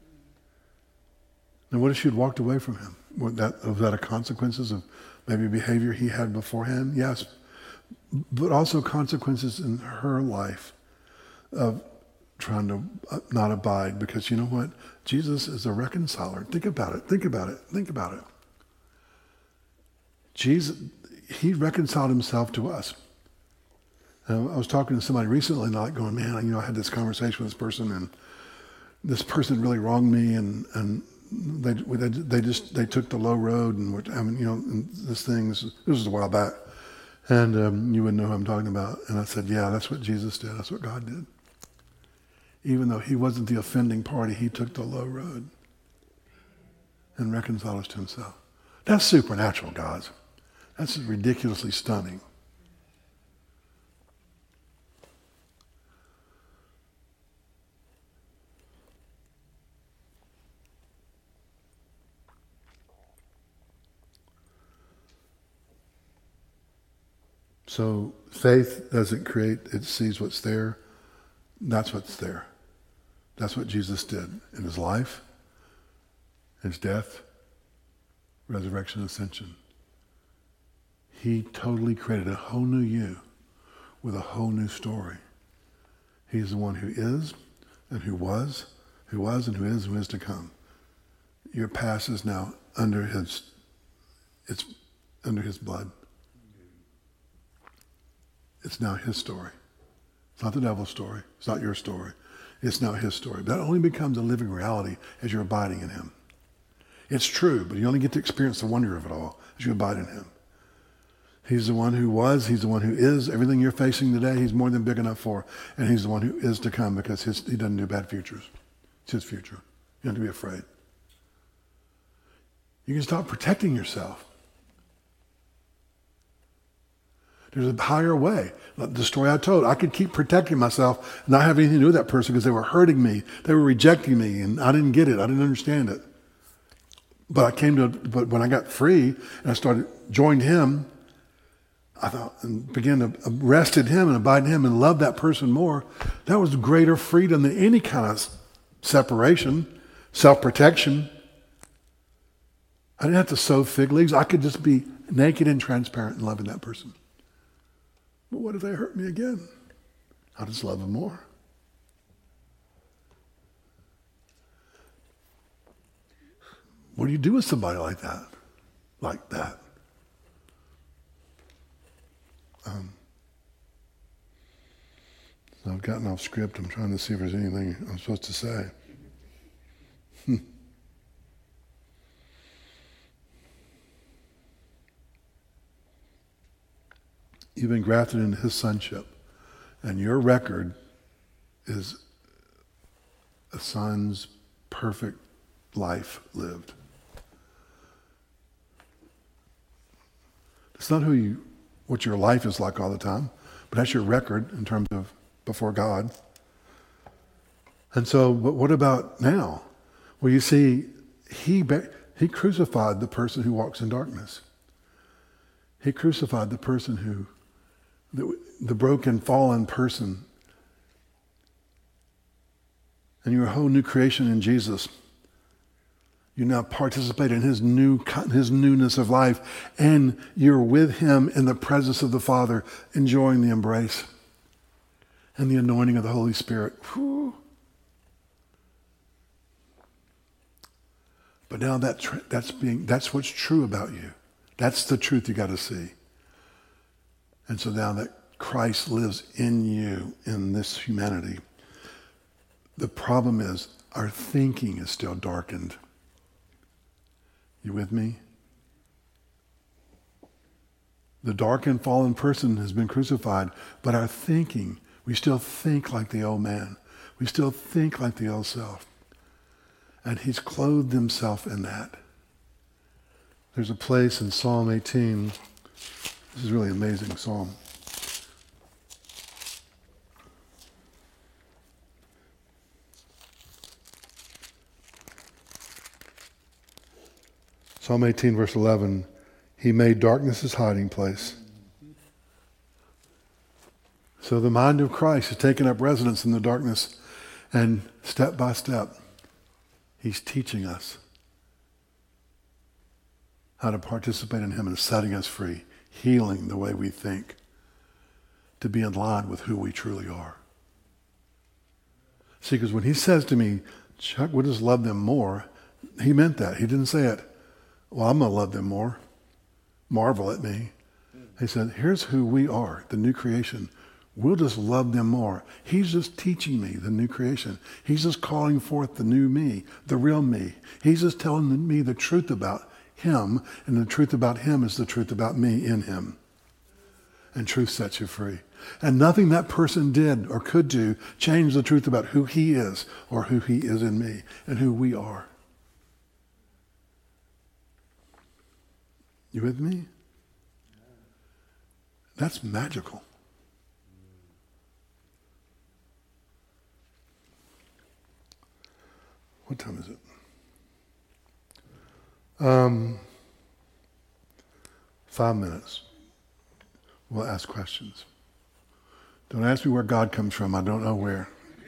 Now, what if she had walked away from him? Was that a consequences of maybe behavior he had beforehand? Yes. But also consequences in her life of trying to not abide, because you know what? Jesus is a reconciler. Think about it. Jesus, he reconciled himself to us. I was talking to somebody recently, and I'm going, man, I had this conversation with this person, and this person really wronged me, and they took the low road, and and this was a while back. And you wouldn't know who I'm talking about. And I said, yeah, that's what Jesus did. That's what God did. Even though he wasn't the offending party, he took the low road and reconciled us to himself. That's supernatural, guys. That's ridiculously stunning. So faith doesn't create, it sees what's there. That's what's there. That's what Jesus did in his life, his death, resurrection, ascension. He totally created a whole new you with a whole new story. He's the one who is and who was and who is to come. Your past is now under his blood. It's now his story. It's not the devil's story. It's not your story. It's now his story. But that only becomes a living reality as you're abiding in him. It's true, but you only get to experience the wonder of it all as you abide in him. He's the one who was. He's the one who is. Everything you're facing today, he's more than big enough for. And he's the one who is to come, because he doesn't do bad futures. It's his future. You don't have to be afraid. You can stop protecting yourself. There's a higher way. The story I told, I could keep protecting myself and not have anything to do with that person because they were hurting me. They were rejecting me, and I didn't get it. I didn't understand it. But but when I got free and I joined him, I thought, and began to rest in him and abide in him and love that person more. That was greater freedom than any kind of separation, self-protection. I didn't have to sew fig leaves. I could just be naked and transparent and loving that person. But what if they hurt me again? I'll just love them more. What do you do with somebody like that? Like that? So I've gotten off script. I'm trying to see if there's anything I'm supposed to say. You've been grafted into his sonship, and your record is a son's perfect life lived. It's not what your life is like all the time, but that's your record in terms of before God. And so, but what about now? Well, you see, he crucified the person who walks in darkness. He crucified the person the broken, fallen person. And you're a whole new creation in Jesus. You now participate in his newness of life, and you're with him in the presence of the Father, enjoying the embrace and the anointing of the Holy Spirit. Whew. But now that's what's true about you. That's the truth you got to see. And so now that Christ lives in you, in this humanity, the problem is our thinking is still darkened. You with me? The darkened, fallen person has been crucified, but our thinking, we still think like the old man. We still think like the old self. And he's clothed himself in that. There's a place in Psalm 18. This is a really amazing psalm. Psalm 18, verse 11. He made darkness his hiding place. So the mind of Christ has taken up residence in the darkness, and step by step, he's teaching us how to participate in him and setting us free, healing the way we think, to be in line with who we truly are. See, because when he says to me, Chuck, we'll just love them more, he meant that. He didn't say it, well, I'm going to love them more. Marvel at me. He said, here's who we are, the new creation. We'll just love them more. He's just teaching me the new creation. He's just calling forth the new me, the real me. He's just telling me the truth about him, and the truth about him is the truth about me in him. And truth sets you free. And nothing that person did or could do changed the truth about who he is or who he is in me and who we are. You with me? That's magical. What time is it? 5 minutes. We'll ask questions. Don't ask me where God comes from. I don't know where.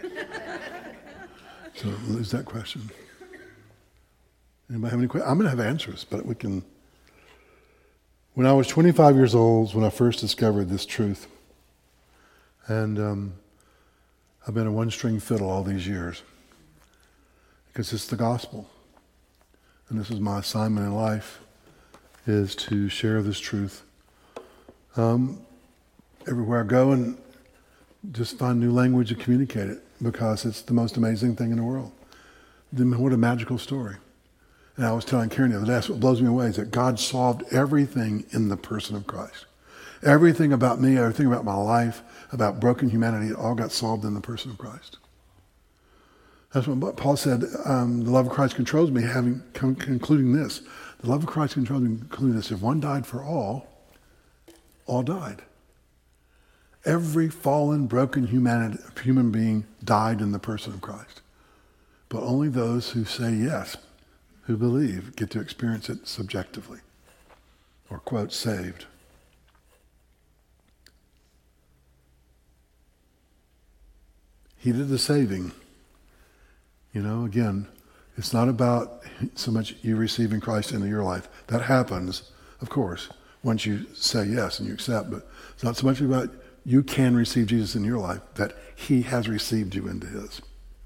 So lose that question. Anybody have any questions? I'm going to have answers, but we can. When I was 25 years old, when I first discovered this truth, and I've been a one-string fiddle all these years, because it's the gospel. And this is my assignment in life, is to share this truth. Everywhere I go and just find new language to communicate it, because it's the most amazing thing in the world. What a magical story. And I was telling Karen the other day, that's what blows me away, is that God solved everything in the person of Christ. Everything about me, everything about my life, about broken humanity, it all got solved in the person of Christ. That's what Paul said, the love of Christ controls me, concluding this. The love of Christ controls me, concluding this. If one died for all died. Every fallen, broken human being died in the person of Christ. But only those who say yes, who believe, get to experience it subjectively. Or, quote, saved. He did the saving. Again, it's not about so much you receiving Christ into your life. That happens, of course, once you say yes and you accept, but it's not so much about you can receive Jesus in your life, that he has received you into his.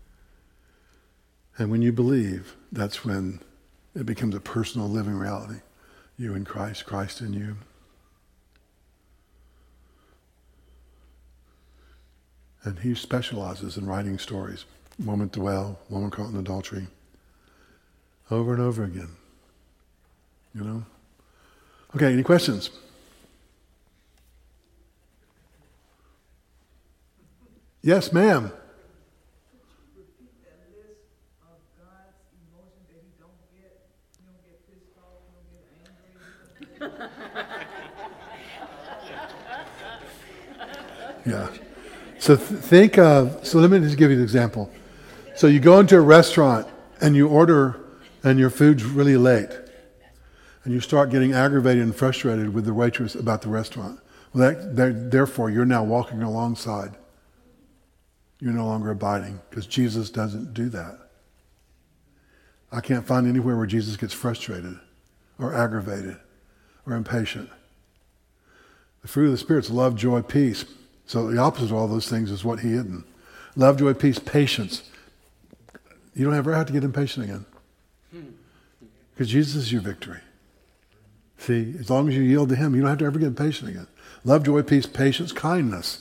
And when you believe, that's when it becomes a personal living reality. You in Christ, Christ in you. And he specializes in writing stories. Woman at the well, woman caught in adultery. Over and over again. Okay, any questions? Yes, ma'am. Repeat that list of God's emotions that he don't get. He don't get pissed off, he don't get angry. Yeah. So so let me just give you an example. So you go into a restaurant and you order and your food's really late. And you start getting aggravated and frustrated with the waitress about the restaurant. Well, therefore, you're now walking alongside. You're no longer abiding because Jesus doesn't do that. I can't find anywhere where Jesus gets frustrated or aggravated or impatient. The fruit of the Spirit's love, joy, peace. So the opposite of all those things is what he isn't. Love, joy, peace, patience. You don't ever have to get impatient again. Because Jesus is your victory. See, as long as you yield to him, you don't have to ever get impatient again. Love, joy, peace, patience, kindness.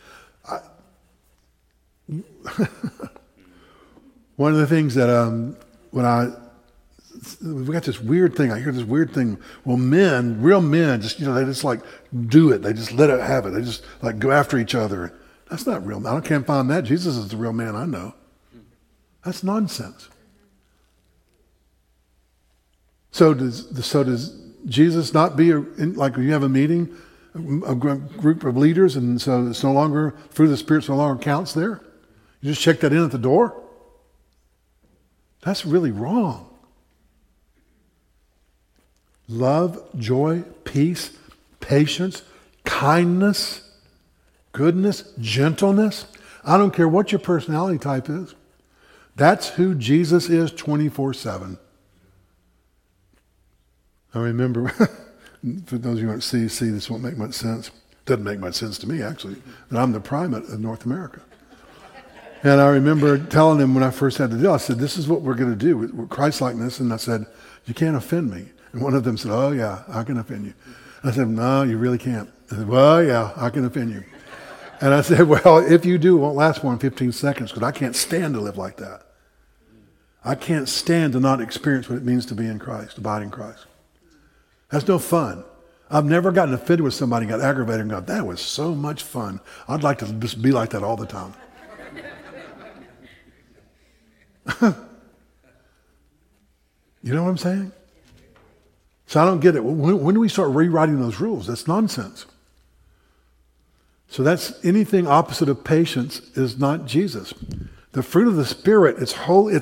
One of the things that we got this weird thing. I hear this weird thing. Well, real men, they just like do it. They just let it have it. They just like go after each other. That's not real. I can't find that. Jesus is the real man I know. That's nonsense. So does Jesus not be like you have a meeting, a group of leaders, and so it's no longer fruit of the Spirit no longer counts there? You just check that in at the door? That's really wrong. Love, joy, peace, patience, kindness, goodness, gentleness. I don't care what your personality type is. That's who Jesus is 24/7. I remember, for those of you who aren't see, this won't make much sense. Doesn't make much sense to me, actually, but I'm the primate of North America. And I remember telling him when I first had the deal, I said, this is what we're going to do with Christ-likeness. And I said, you can't offend me. And one of them said, oh, yeah, I can offend you. And I said, no, you really can't. I said, well, yeah, I can offend you. And I said, well, if you do, it won't last more than 15 seconds because I can't stand to live like that. I can't stand to not experience what it means to be in Christ, abide in Christ. That's no fun. I've never gotten offended with somebody and got aggravated and gone, that was so much fun. I'd like to just be like that all the time. You know what I'm saying? So I don't get it. When do we start rewriting those rules? That's nonsense. So that's anything opposite of patience is not Jesus. The fruit of the Spirit, it's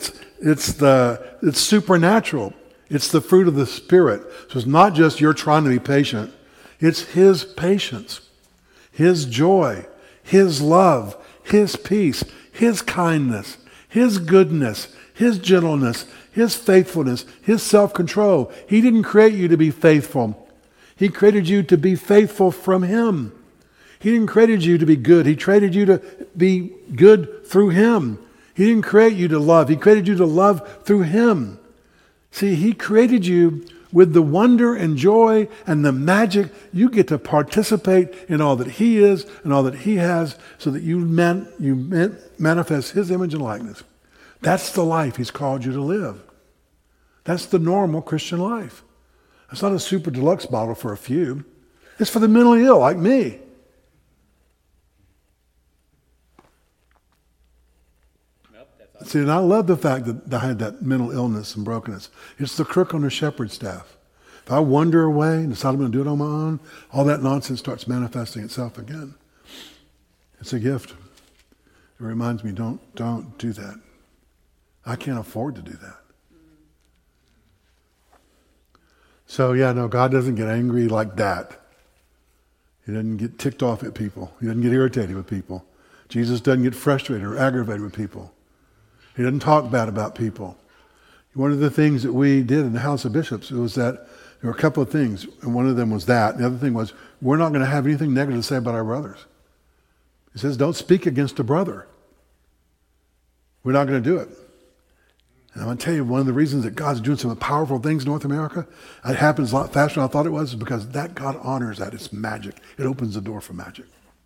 supernatural. It's the fruit of the Spirit. So it's not just you're trying to be patient. It's his patience, his joy, his love, his peace, his kindness, his goodness, his gentleness, his faithfulness, his self-control. He didn't create you to be faithful. He created you to be faithful from him. He didn't create you to be good. He created you to be good through him. He didn't create you to love. He created you to love through him. See, he created you with the wonder and joy and the magic. You get to participate in all that he is and all that he has so that you manifest his image and likeness. That's the life he's called you to live. That's the normal Christian life. It's not a super deluxe bottle for a few. It's for the mentally ill like me. See, and I love the fact that I had that mental illness and brokenness. It's the crook on the shepherd's staff. If I wander away and decide I'm going to do it on my own, all that nonsense starts manifesting itself again. It's a gift. It reminds me, don't do that. I can't afford to do that. So yeah, no, God doesn't get angry like that. He doesn't get ticked off at people. He doesn't get irritated with people. Jesus doesn't get frustrated or aggravated with people. He doesn't talk bad about people. One of the things that we did in the House of Bishops was that there were a couple of things, and one of them was that. The other thing was, we're not going to have anything negative to say about our brothers. He says, don't speak against a brother. We're not going to do it. And I'm going to tell you, one of the reasons that God's doing some powerful things in North America, it happens a lot faster than I thought it was, is because that God honors that. It's magic. It opens the door for magic.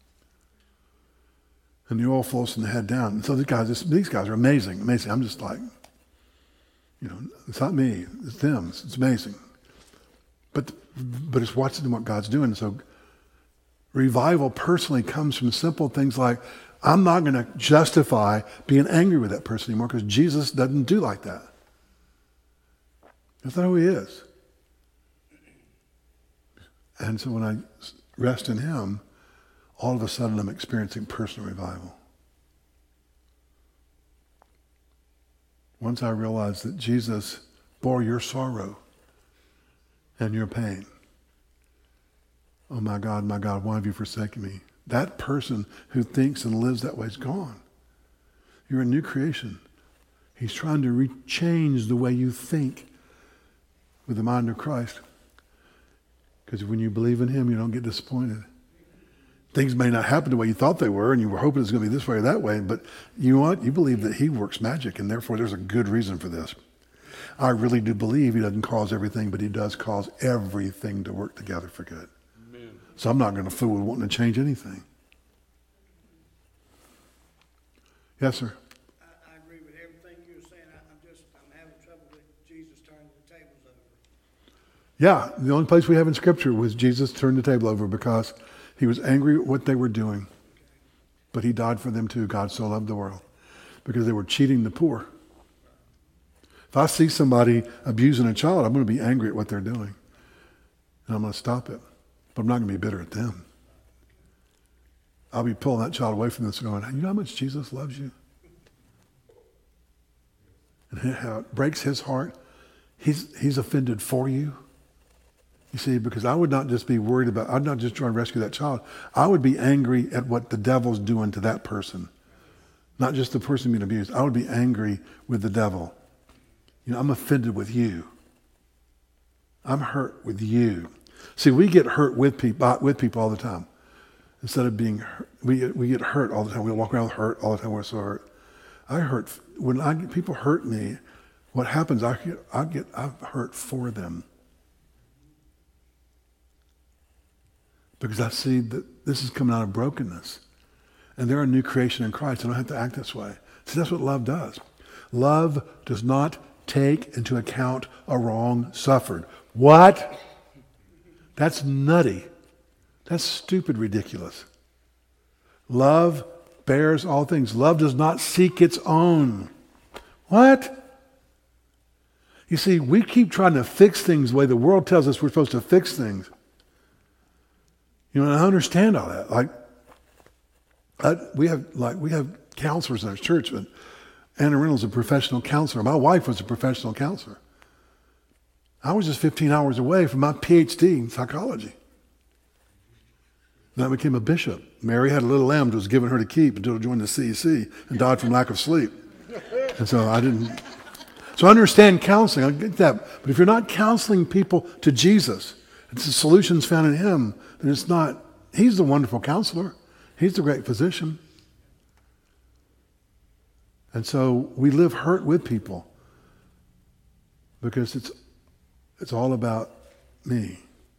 And the oil flows from the head down. And so these guys are amazing, amazing. I'm just like, it's not me, it's them. It's amazing. But it's watching what God's doing. So revival personally comes from simple things like, I'm not going to justify being angry with that person anymore because Jesus doesn't do like that. That's not who he is. And so when I rest in him, all of a sudden I'm experiencing personal revival. Once I realized that Jesus bore your sorrow and your pain. Oh my God, why have you forsaken me? That person who thinks and lives that way is gone. You're a new creation. He's trying to change the way you think with the mind of Christ. Because when you believe in him, you don't get disappointed. Things may not happen the way you thought they were, and you were hoping it's going to be this way or that way, but you know what? You believe that he works magic, and therefore there's a good reason for this. I really do believe he doesn't cause everything, but he does cause everything to work together for good. Amen. So I'm not going to fool with wanting to change anything. Yes, sir? I agree with everything you were saying. I'm having trouble with Jesus turning the tables over. Yeah, the only place we have in Scripture was Jesus turned the table over because he was angry at what they were doing. But he died for them too. God so loved the world because they were cheating the poor. If I see somebody abusing a child, I'm going to be angry at what they're doing. And I'm going to stop it. But I'm not going to be bitter at them. I'll be pulling that child away from this and going, you know how much Jesus loves you? And how it breaks his heart. He's offended for you. You see, because I would not just be worried about, I'd not just try and rescue that child. I would be angry at what the devil's doing to that person. Not just the person being abused. I would be angry with the devil. I'm offended with you. I'm hurt with you. See, we get hurt with people all the time. Instead of being hurt, we get hurt all the time. We walk around hurt all the time. We're so hurt. When people hurt me, what happens? I'm hurt for them. Because I see that this is coming out of brokenness. And they're a new creation in Christ. I don't have to act this way. See, that's what love does. Love does not take into account a wrong suffered. What? That's nutty. That's stupid, ridiculous. Love bears all things. Love does not seek its own. What? You see, we keep trying to fix things the way the world tells us we're supposed to fix things. And I understand all that. We have counselors in our church, but Anna Reynolds is a professional counselor. My wife was a professional counselor. I was just 15 hours away from my PhD in psychology. Then I became a bishop. Mary had a little lamb that was given her to keep until she joined the CEC and died from lack of sleep. And so I didn't. So I understand counseling. I get that. But if you're not counseling people to Jesus, it's the solutions found in him, then it's not. He's the wonderful counselor. He's the great physician. And so we live hurt with people because it's all about me.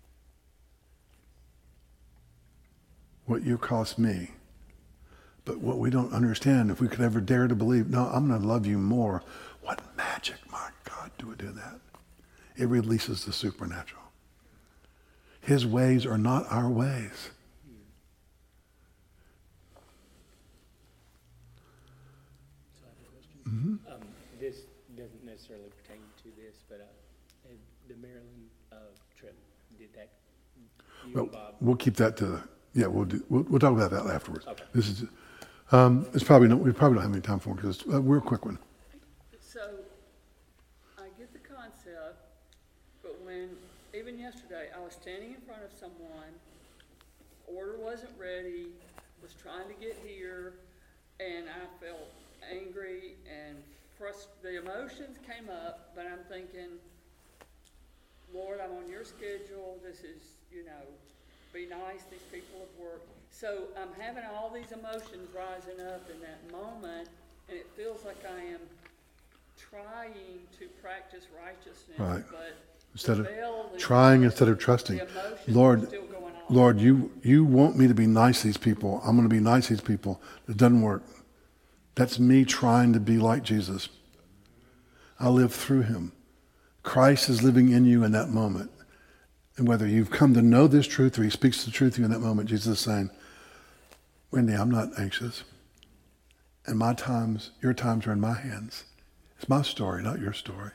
What you cost me. But what we don't understand, if we could ever dare to believe, no, I'm going to love you more. What magic, my God, do it do that? It releases the supernatural. His ways are not our ways. Mm-hmm. This doesn't necessarily pertain to this, but the Maryland trip, did that, you and Bob? We'll keep that to, we'll talk about that afterwards. Okay. This is, we probably don't have any time for it because we're a quick one. So, I get the concept, but even yesterday, I was standing in front of someone, order wasn't ready, was trying to get here, and I felt angry and the emotions came up, but I'm thinking, Lord, I'm on your schedule. This is, be nice. These people have worked. So I'm having all these emotions rising up in that moment, and it feels like I am trying to practice righteousness, Right. but Instead of the veil is- trying instead of trusting. the emotions Lord, are still going on. Lord, you want me to be nice to these people. I'm going to be nice to these people. It doesn't work. That's me trying to be like Jesus. I live through him. Christ is living in you in that moment. And whether you've come to know this truth or he speaks the truth to you in that moment, Jesus is saying, Wendy, I'm not anxious. And your times are in my hands. It's my story, not your story.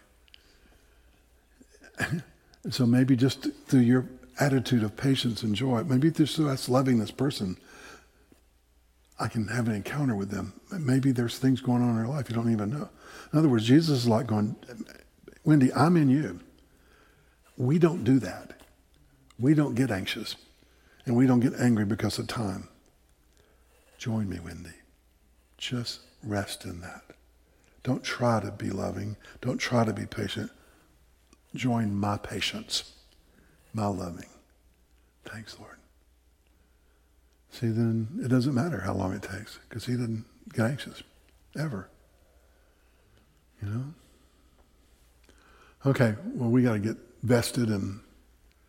And so maybe just through your attitude of patience and joy, maybe through us loving this person, I can have an encounter with them. Maybe there's things going on in their life you don't even know. In other words, Jesus is like going, Wendy, I'm in you. We don't do that. We don't get anxious. And we don't get angry because of time. Join me, Wendy. Just rest in that. Don't try to be loving. Don't try to be patient. Join my patience, my loving. Thanks, Lord. See, then it doesn't matter how long it takes because he doesn't get anxious, ever. Okay, well, we got to get vested and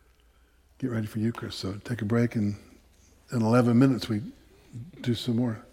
get ready for Eucharist. So take a break, and in 11 minutes we do some more.